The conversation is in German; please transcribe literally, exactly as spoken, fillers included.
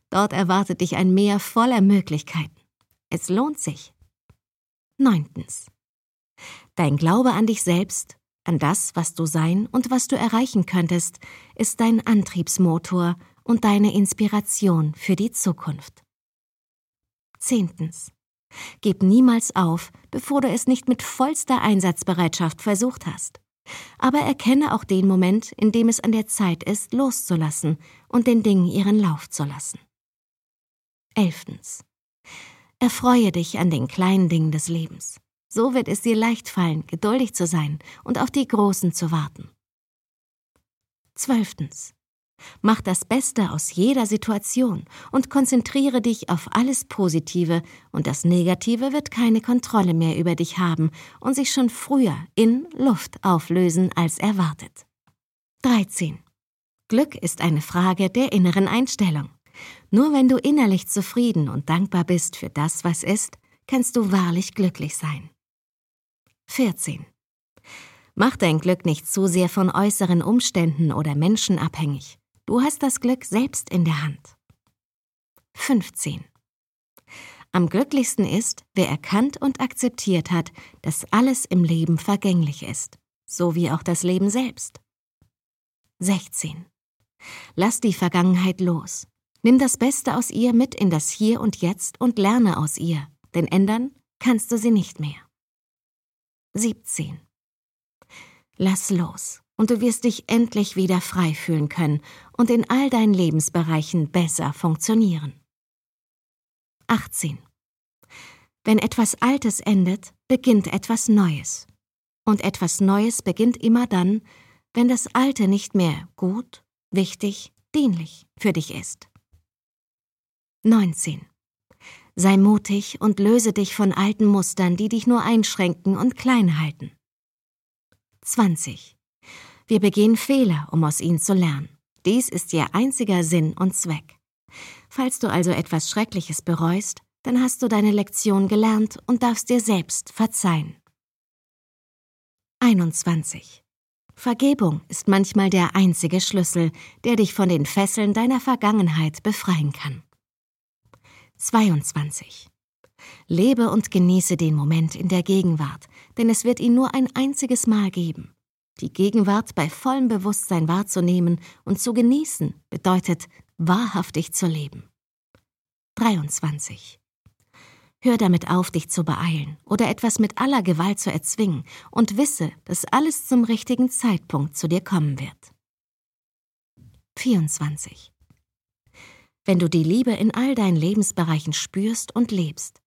Dort erwartet dich ein Meer voller Möglichkeiten. Es lohnt sich. Neuntens. Dein Glaube an dich selbst, an das, was du sein und was du erreichen könntest, ist dein Antriebsmotor und deine Inspiration für die Zukunft. Zehntens. Gib niemals auf, bevor du es nicht mit vollster Einsatzbereitschaft versucht hast. Aber erkenne auch den Moment, in dem es an der Zeit ist, loszulassen und den Dingen ihren Lauf zu lassen. Elftens. Erfreue dich an den kleinen Dingen des Lebens. So wird es dir leicht fallen, geduldig zu sein und auf die Großen zu warten. Zwölftens. Mach das Beste aus jeder Situation und konzentriere dich auf alles Positive, und das Negative wird keine Kontrolle mehr über dich haben und sich schon früher in Luft auflösen als erwartet. dreizehn. Glück ist eine Frage der inneren Einstellung. Nur wenn du innerlich zufrieden und dankbar bist für das, was ist, kannst du wahrlich glücklich sein. vierzehn. Mach dein Glück nicht zu sehr von äußeren Umständen oder Menschen abhängig. Du hast das Glück selbst in der Hand. fünfzehn. Am glücklichsten ist, wer erkannt und akzeptiert hat, dass alles im Leben vergänglich ist, so wie auch das Leben selbst. sechzehn. Lass die Vergangenheit los. Nimm das Beste aus ihr mit in das Hier und Jetzt und lerne aus ihr, denn ändern kannst du sie nicht mehr. siebzehn. Lass los, und du wirst dich endlich wieder frei fühlen können und in all deinen Lebensbereichen besser funktionieren. achtzehn. Wenn etwas Altes endet, beginnt etwas Neues. Und etwas Neues beginnt immer dann, wenn das Alte nicht mehr gut, wichtig, dienlich für dich ist. neunzehn. Sei mutig und löse dich von alten Mustern, die dich nur einschränken und klein halten. zwanzig. Wir begehen Fehler, um aus ihnen zu lernen. Dies ist ihr einziger Sinn und Zweck. Falls du also etwas Schreckliches bereust, dann hast du deine Lektion gelernt und darfst dir selbst verzeihen. einundzwanzig. Vergebung ist manchmal der einzige Schlüssel, der dich von den Fesseln deiner Vergangenheit befreien kann. zweiundzwanzig. Lebe und genieße den Moment in der Gegenwart, denn es wird ihn nur ein einziges Mal geben. Die Gegenwart bei vollem Bewusstsein wahrzunehmen und zu genießen, bedeutet, wahrhaftig zu leben. dreiundzwanzig. Hör damit auf, dich zu beeilen oder etwas mit aller Gewalt zu erzwingen und wisse, dass alles zum richtigen Zeitpunkt zu dir kommen wird. vierundzwanzig. Wenn du die Liebe in all deinen Lebensbereichen spürst und lebst,